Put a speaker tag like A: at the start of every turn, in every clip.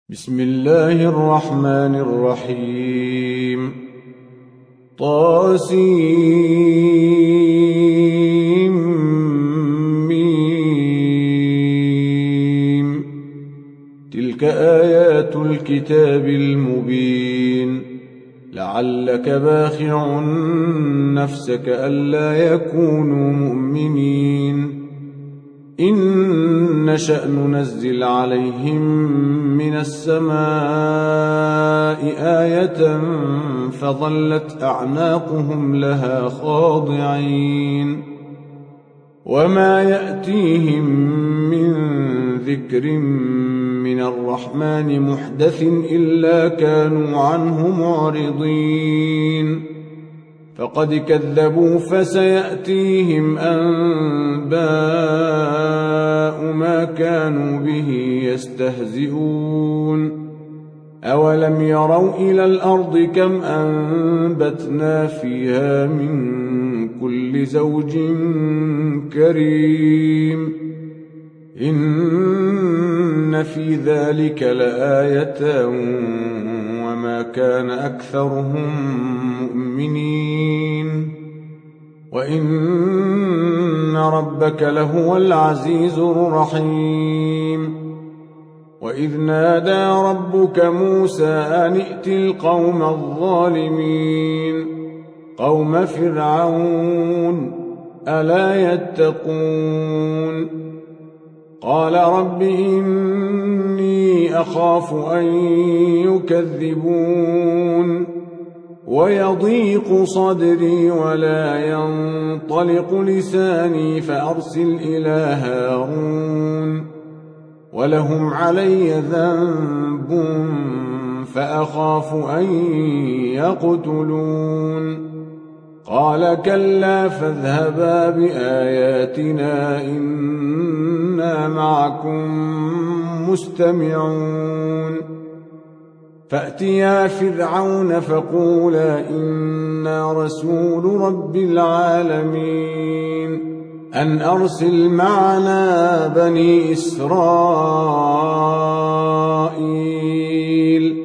A: بسم الله الرحمن الرحيم طاسيم تلك آيات الكتاب المبين لعلك باخع نفسك ألا يكونوا مؤمنين إن نشأ ننزل عليهم من السماء آية فظلت أعناقهم لها خاضعين وما يأتيهم من ذكر من الرحمن محدث إلا كانوا عنه معرضين فقد كذبوا فسيأتيهم أنباء ما كانوا به يستهزئون أولم يروا إلى الأرض كم أنبتنا فيها من كل زوج كريم إن في ذلك لآية وما كان أكثرهم مؤمنين وإن ربك لهو العزيز الرحيم وإذ نادى ربك موسى أن ائت القوم الظالمين قوم فرعون ألا يتقون قال رب إني أخاف أن يكذبون ويضيق صدري ولا ينطلق لساني فأرسل إلى هارون ولهم علي ذنب فأخاف أن يقتلون قال كلا فاذهبا بآياتنا إنا معكم مستمعون فأتيا فرعون فقولا إنا رسول رب العالمين أن أرسل معنا بني إسرائيل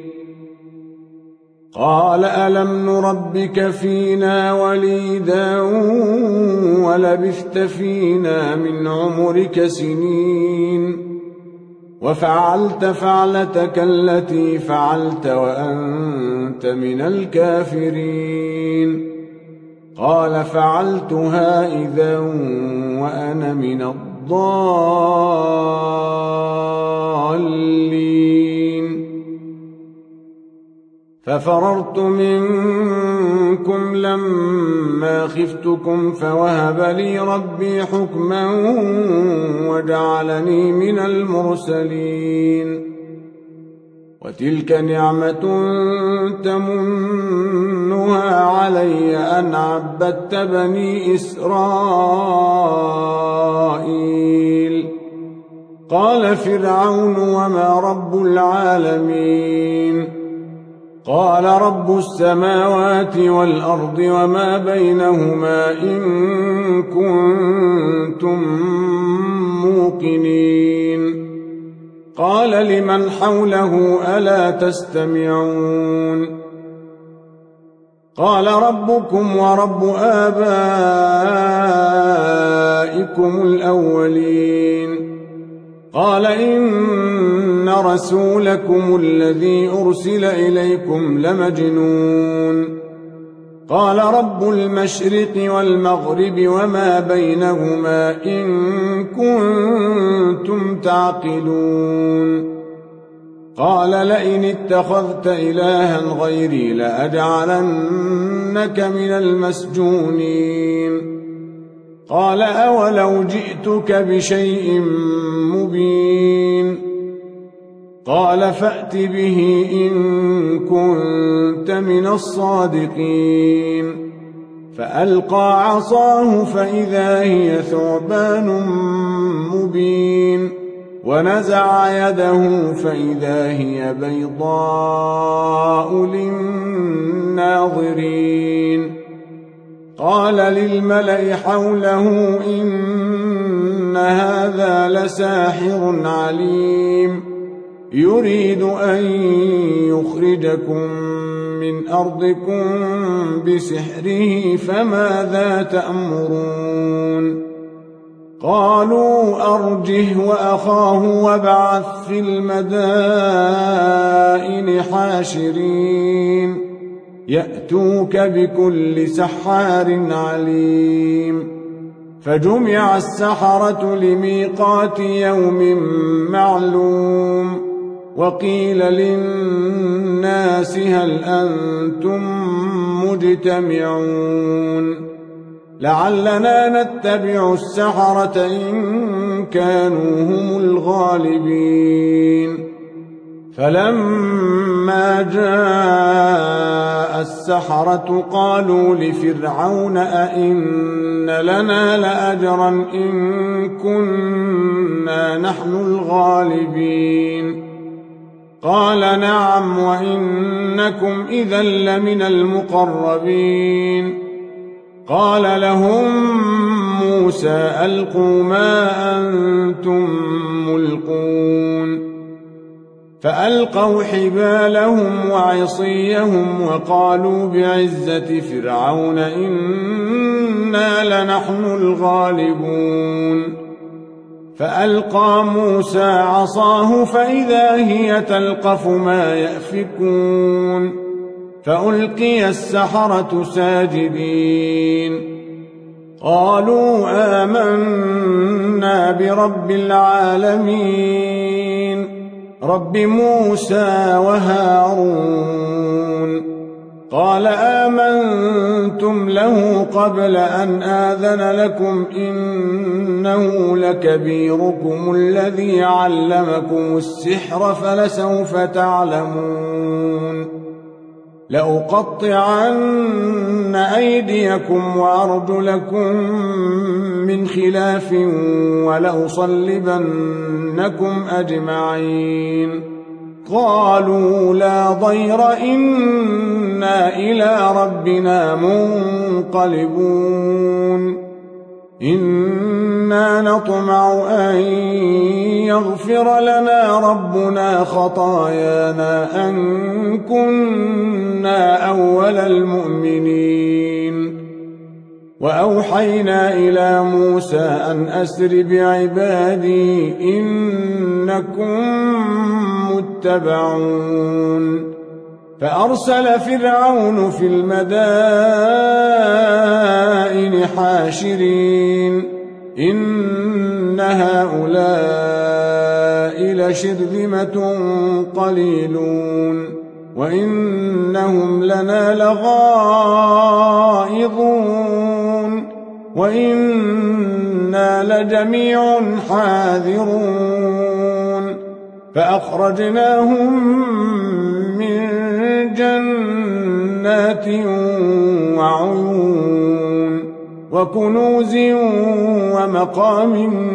A: قال ألم نربك فينا وليدا ولبثت فينا من عمرك سنين وفعلت فعلتك التي فعلت وأنت من الكافرين قال فعلتها إذا وأنا من الضالين ففررت منكم لما خفتكم فوهب لي ربي حكما وجعلني من المرسلين وتلك نعمة تمنها علي أن عبدت بني إسرائيل قال فرعون وما رب العالمين قال رب السماوات والأرض وما بينهما إن كنتم موقنين قال لمن حوله ألا تستمعون قال ربكم ورب آبائكم الأولين قال إن رسولكم الذي أرسل إليكم لمجنون قال رب المشرق والمغرب وما بينهما إن كنتم تعقلون قال لئن اتخذت إلها غيري لأجعلنك من المسجونين قال أولو جئتك بشيء مبين قال فأت به إن كنت من الصادقين فألقى عصاه فإذا هي ثعبان مبين ونزع يده فإذا هي بيضاء للناظرين قال للملأ حوله إن هذا لساحر عليم يريد أن يخرجكم من أرضكم بسحره فماذا تأمرون قالوا أرجه وأخاه وابعث في المدائن حاشرين يأتوك بكل سحار عليم فجمع السحرة لميقات يوم معلوم وقيل للناس هل أنتم مجتمعون لعلنا نتبع السحرة إن كانوا هم الغالبين فلما جاء السحرة قالوا لفرعون أئن لنا لأجرا إن كنا نحن الغالبين قال نعم وإنكم إذا لمن المقربين قال لهم موسى ألقوا ما أنتم ملقون فألقوا حبالهم وعصيهم وقالوا بعزة فرعون إنا لنحن الغالبون فألقى موسى عصاه فإذا هي تلقف ما يأفكون فألقي السحرة ساجدين قالوا آمنا برب العالمين رب موسى وهارون قال آمنتم له قبل أن آذن لكم إنه لكبيركم الذي علمكم السحر فلسوف تعلمون لأقطعن أيديكم وأرجلكم من خلاف ولأصلبنكم أجمعين قالوا لا ضير إنا إلى ربنا منقلبون إنا نطمع أن يغفر لنا ربنا خطايانا أن كنا أول المؤمنين وأوحينا إلى موسى أن أسر بعبادي إنكم متبعون فأرسل فرعون في المدائن حاشرين إن هؤلاء لشرذمة قليلون وإنهم لنا لغائظون وإنا لجميع حاذرون فأخرجناهم من جنات وعيون وكنوز ومقام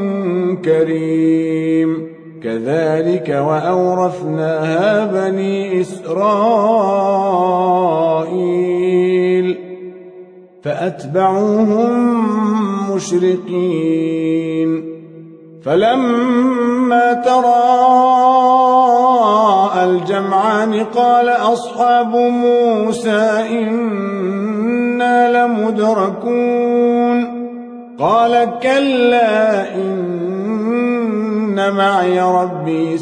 A: كريم كذلك وأورثناها بني إسرائيل فأتبعوهم مشرقين فلما تراءى الجمعان قال أصحاب موسى إنا لمدركون قال كلا إن معي ربي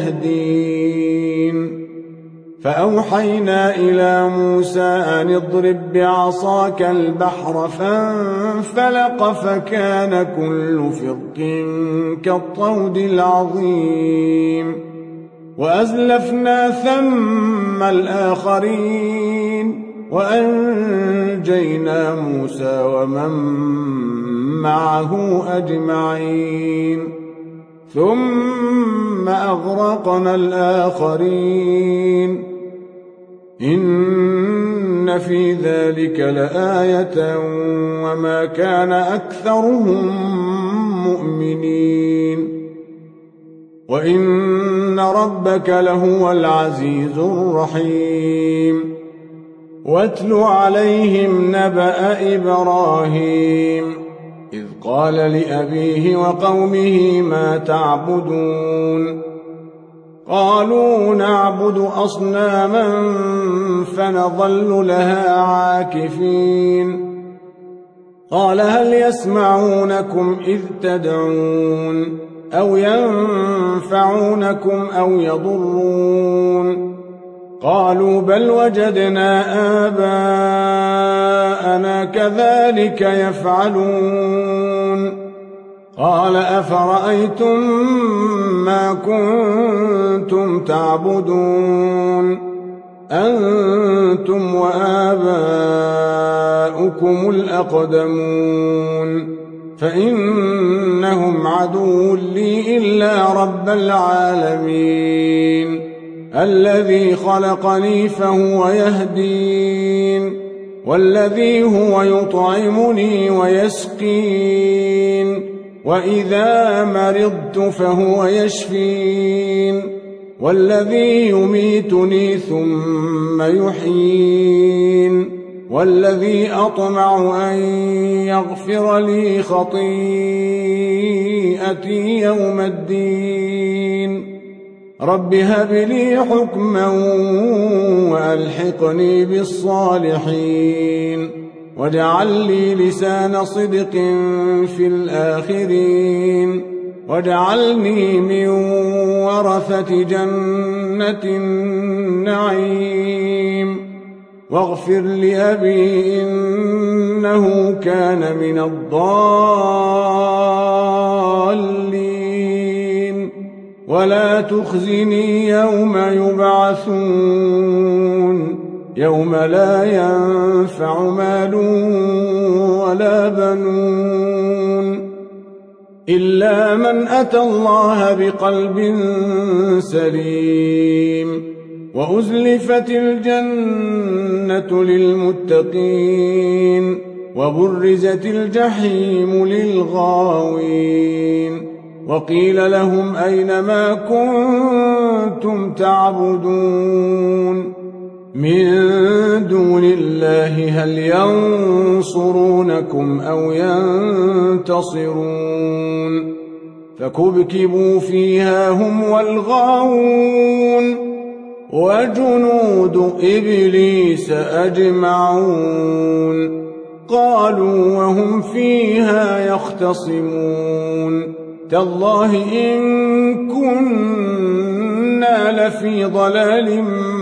A: سيهدين فأوحينا إلى موسى أن اضرب بعصاك البحر فانفلق فكان كل فرق كالطود العظيم وأزلفنا ثم الآخرين وأنجينا موسى ومن معه أجمعين ثم أغرقنا الآخرين إن في ذلك لآية وما كان أكثرهم مؤمنين وإن ربك لهو العزيز الرحيم واتل عليهم نبأ إبراهيم إذ قال لأبيه وقومه ما تعبدون قالوا نعبد أصناما فنظل لها عاكفين قال هل يسمعونكم إذ تدعون أو ينفعونكم أو يضرون قالوا بل وجدنا آباءنا كذلك يفعلون قال أفرأيتم ما كنتم تعبدون أنتم وآباؤكم الأقدمون فإنهم عدو لي إلا رب العالمين الذي خلقني فهو يهدين والذي هو يطعمني ويسقين وإذا مرضت فهو يشفين والذي يميتني ثم يحيين والذي أطمع أن يغفر لي خطيئتي يوم الدين رب هب لي حكما وألحقني بالصالحين واجعل لي لسان صدق في الآخرين واجعلني من ورثة جنة النعيم واغفر لأبي إنه كان من الضالين ولا تخزني يوم يبعثون يوم لا ينفع مال ولا بنون إلا من أتى الله بقلب سليم وأزلفت الجنة للمتقين وبرزت الجحيم للغاوين وقيل لهم أين ما كنتم تعبدون من دون الله هل ينصرونكم أو ينتصرون فكبكبوا فيها هم والغاوون وجنود إبليس أجمعون قالوا وهم فيها يختصمون تالله إن كنا لفي ضلال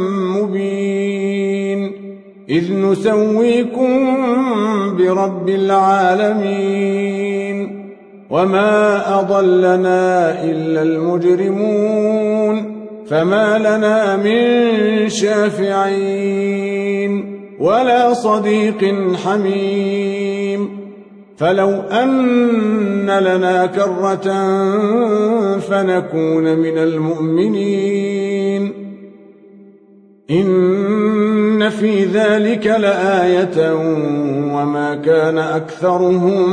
A: مبين إذ نسويكم برب العالمين وما أضلنا إلا المجرمون فما لنا من شافعين ولا صديق حميم فلو أن لنا كرة فنكون من المؤمنين إن في ذلك لآية وما كان أكثرهم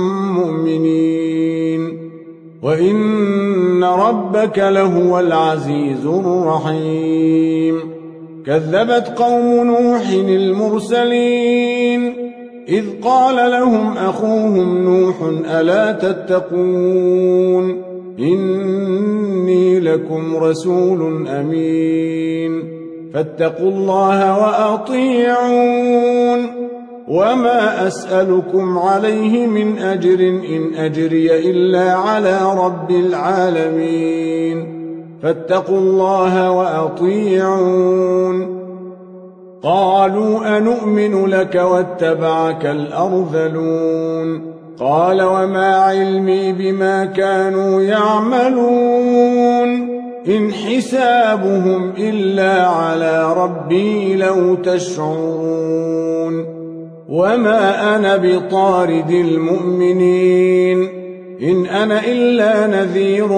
A: مؤمنين وإن ربك لهو العزيز الرحيم كذبت قوم نوح المرسلين إذ قال لهم أخوهم نوح ألا تتقون إني لكم رسول أمين فاتقوا الله وأطيعون وما أسألكم عليه من أجر إن أجري إلا على رب العالمين فاتقوا الله وأطيعون قالوا أنؤمن لك واتبعك الأرذلون قال وما علمي بما كانوا يعملون إن حسابهم إلا على ربي لو تشعرون وما أنا بطارد المؤمنين إن أنا إلا نذير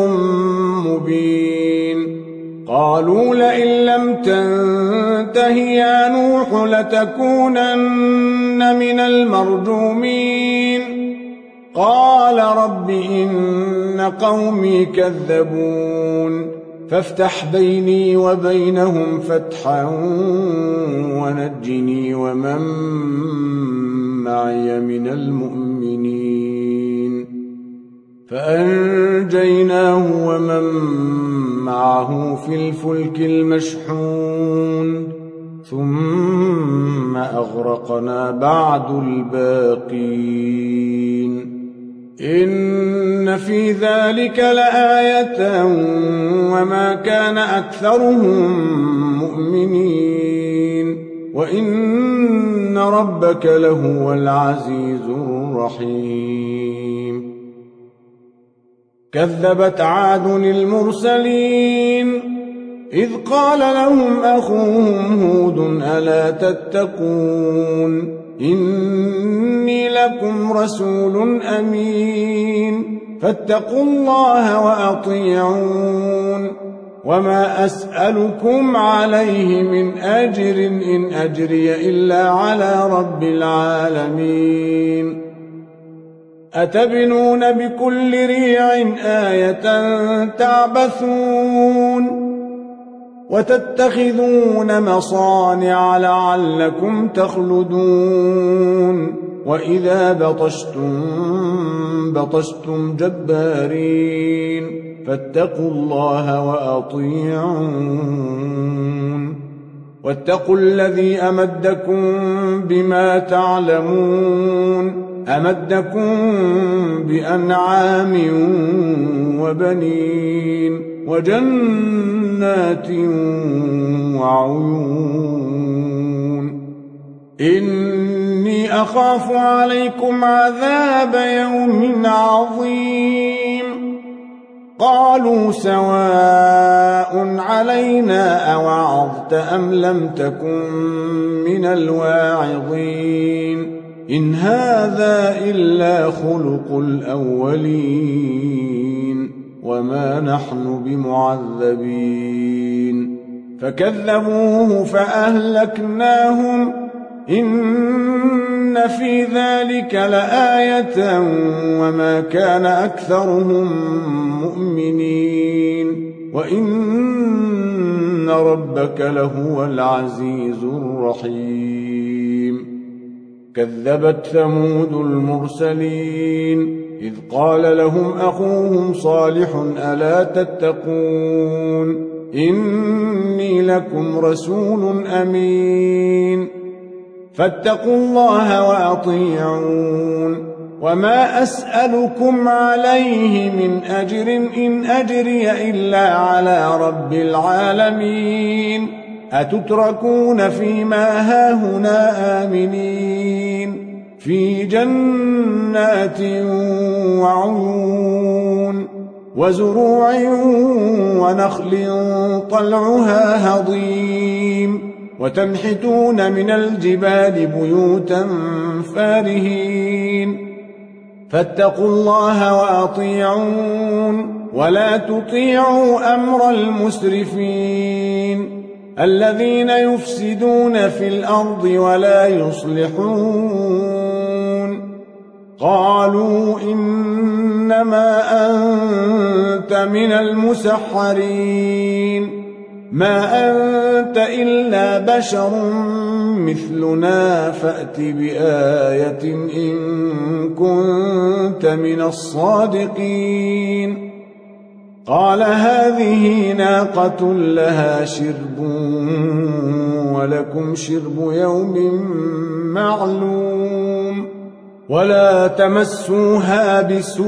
A: مبين قالوا لئن لم تنته يا نوح لتكونن من المرجومين قال رب إن قومي كذبون فافتح بيني وبينهم فتحا ونجني ومن معي من المؤمنين فأنجيناه ومن معه في الفلك المشحون ثم أغرقنا بعد الباقين إن في ذلك لآية وما كان أكثرهم مؤمنين وإن ربك لهو العزيز الرحيم كذبت عاد المرسلين إذ قال لهم أخوهم هود ألا تتقون إني لكم رسول أمين فاتقوا الله وأطيعون وما أسألكم عليه من أجر إن أجري إلا على رب العالمين أتبنون بكل ريع آية تعبثون وتتخذون مصانع لعلكم تخلدون وإذا بطشتم جبارين فاتقوا الله وأطيعون واتقوا الذي أمدكم بما تعلمون أمدكم بأنعام وبنين وجنات وعيون إني أخاف عليكم عذاب يوم عظيم قالوا سواء علينا أوعظت أم لم تكن من الواعظين إن هذا إلا خلق الأولين وما نحن بمعذبين فكذبوه فأهلكناهم إن في ذلك لآية وما كان أكثرهم مؤمنين وإن ربك لهو العزيز الرحيم كذبت ثمود المرسلين إذ قال لهم أخوهم صالح ألا تتقون إني لكم رسول أمين فاتقوا الله وأطيعون وما أسألكم عليه من أجر إن أجري إلا على رب العالمين أتتركون فيما هاهنا آمنين في جنات وعيون وزروع ونخل طلعها هضيم وتنحتون من الجبال بيوتا فارهين فاتقوا الله وأطيعون ولا تطيعوا أمر المسرفين الذين يفسدون في الأرض ولا يصلحون قالوا إنما أنت من المسحرين ما أنت إلا بشر مثلنا فأت بآية إن كنت من الصادقين قال هذه ناقة لها شرب ولكم شرب يوم معلوم ولا تمسوها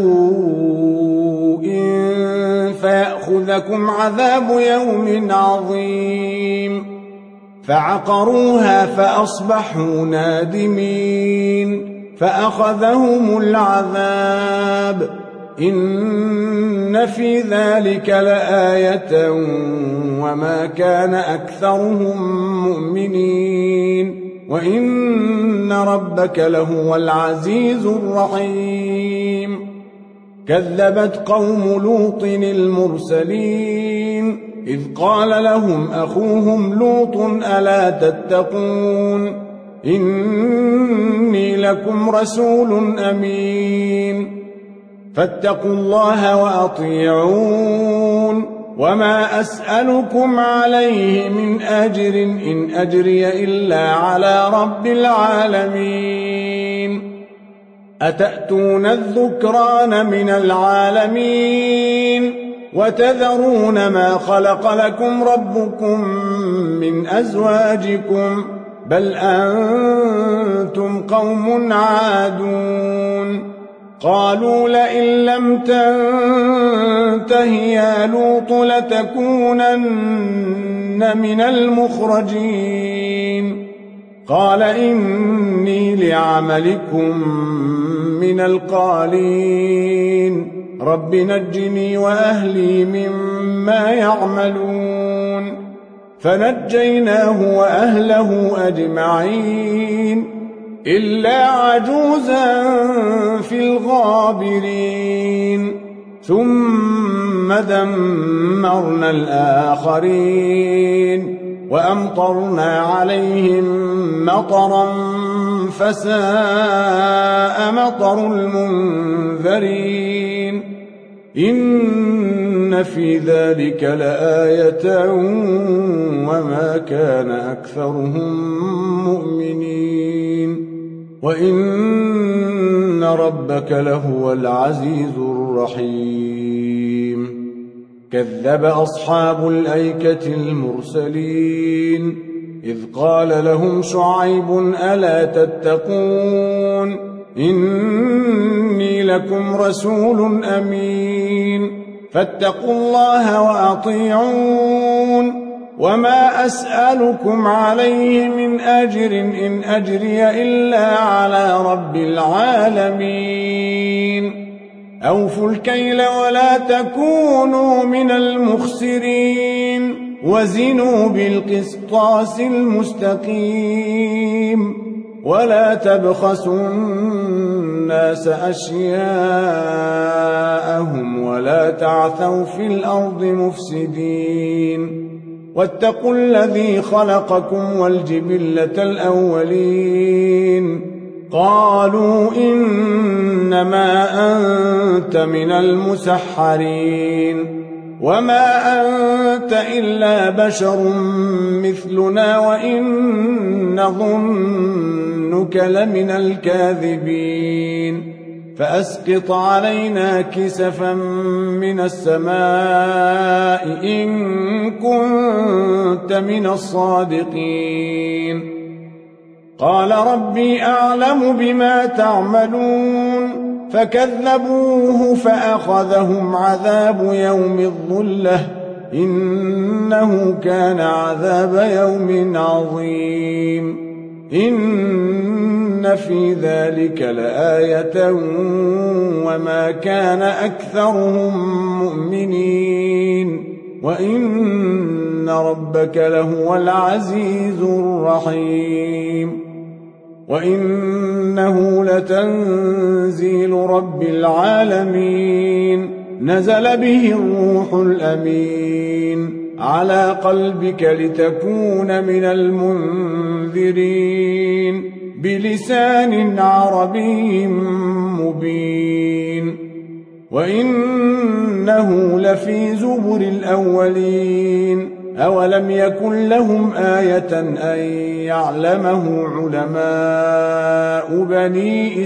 A: بسوء فيأخذكم عذاب يوم عظيم فعقروها فأصبحوا نادمين فأخذهم العذاب إن في ذلك لآية وما كان أكثرهم مؤمنين وإن ربك لهو العزيز الرحيم كذبت قوم لوط المرسلين إذ قال لهم أخوهم لوط ألا تتقون إني لكم رسول أمين فاتقوا الله وأطيعون وما أسألكم عليه من أجر إن أجري إلا على رب العالمين أتأتون الذكران من العالمين وتذرون ما خلق لكم ربكم من أزواجكم بل أنتم قوم عادون قالوا لئن لم تنته يا لوط لتكونن من المخرجين قال إني لعملكم من القالين رب نجني وأهلي مما يعملون فنجيناه وأهله أجمعين إلا عجوزا في الغابرين ثم دمرنا الآخرين وأمطرنا عليهم مطرا فساء مطر المنذرين إن في ذلك لآية وما كان أكثرهم مؤمنين وإن ربك لهو العزيز الرحيم كذب أصحاب الأيكة المرسلين إذ قال لهم شعيب ألا تتقون إني لكم رسول أمين فاتقوا الله وأطيعون وما أسألكم عليه من أجر إن أجري إلا على رب العالمين أوفوا الكيل ولا تكونوا من المخسرين وزنوا بالقسطاس المستقيم ولا تبخسوا الناس أشياءهم ولا تعثوا في الأرض مفسدين واتقوا الذي خلقكم والجبلة الأولين قالوا إنما أنت من المسحرين وما أنت إلا بشر مثلنا وإن نظنك لمن الكاذبين فأسقط علينا كسفا من السماء إن كنت من الصادقين قال ربي أعلم بما تعملون فكذبوه فأخذهم عذاب يوم الظلة إنه كان عذاب يوم عظيم إن في ذلك لآية وما كان أكثرهم مؤمنين وإن ربك لهو العزيز الرحيم وإنه لتنزيل رب العالمين نزل به الروح الأمين على قلبك لتكون من المنذرين بلسان عربي مبين وإنه لفي زبر الأولين أولم يكن لهم آية أن يعلمه علماء بني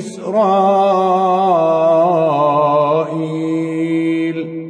A: إسرائيل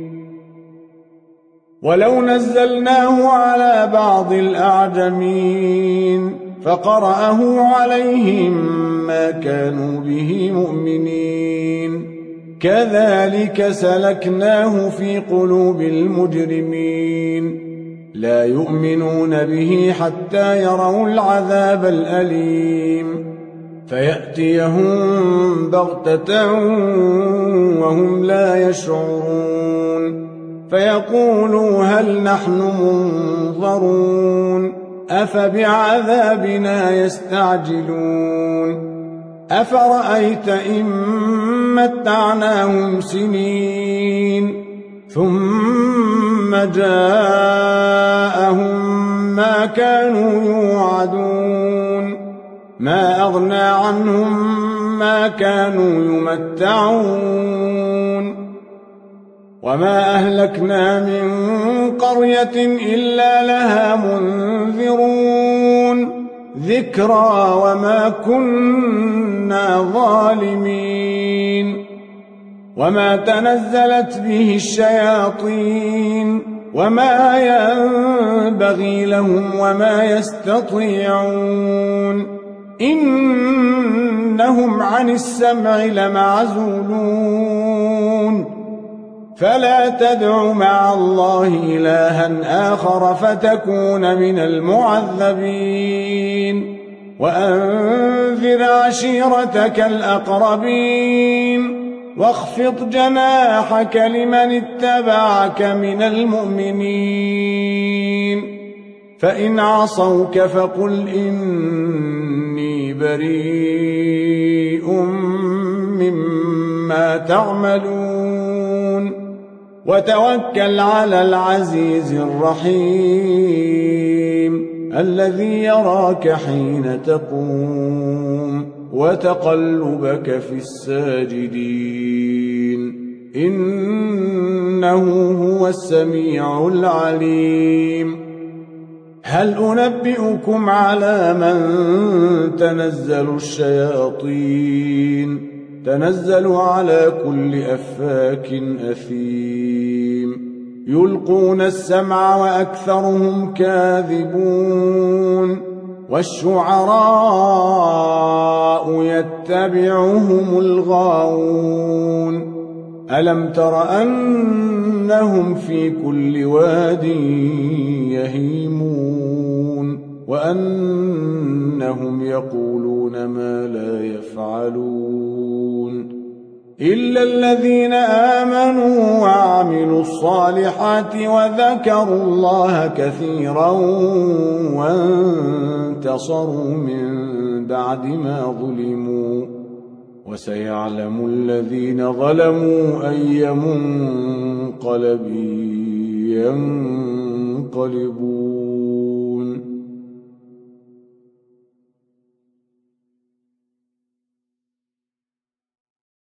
A: ولو نزلناه على بعض الأعجمين فقرأه عليهم ما كانوا به مؤمنين كذلك سلكناه في قلوب المجرمين لا يؤمنون به حتى يروا العذاب الأليم فيأتيهم بغتة وهم لا يشعرون فيقولوا هل نحن منظرون أفبعذابنا يستعجلون أفرأيت إن متعناهم سنين ثم جاءهم ما كانوا يوعدون ما أغنى عنهم ما كانوا يمتعون وما أهلكنا من قرية إلا لها منذرون ذكرى وما كنا ظالمين وما تنزلت به الشياطين وما ينبغي لهم وما يستطيعون إنهم عن السمع لمعزولون فلا تدع مع الله إلها آخر فتكون من المعذبين وأنذر عشيرتك الأقربين واخفض جناحك لمن اتبعك من المؤمنين فإن عصوك فقل إني بريء مما تعملون وتوكل على العزيز الرحيم الذي يراك حين تقوم وتقلبك في الساجدين إنه هو السميع العليم هل أنبئكم على من تنزل الشياطين تنزل على كل أفاك أثيم يلقون السمع وأكثرهم كاذبون والشعراء يتبعهم الغاوون ألم تر أنهم في كل واد يهيمون وأنهم يقولون ما لا يفعلون إلا الذين آمنوا وعملوا الصالحات وذكروا الله كثيرا وانتصروا من بعد ما ظلموا وسيعلم الذين ظلموا أي منقلب ينقلبون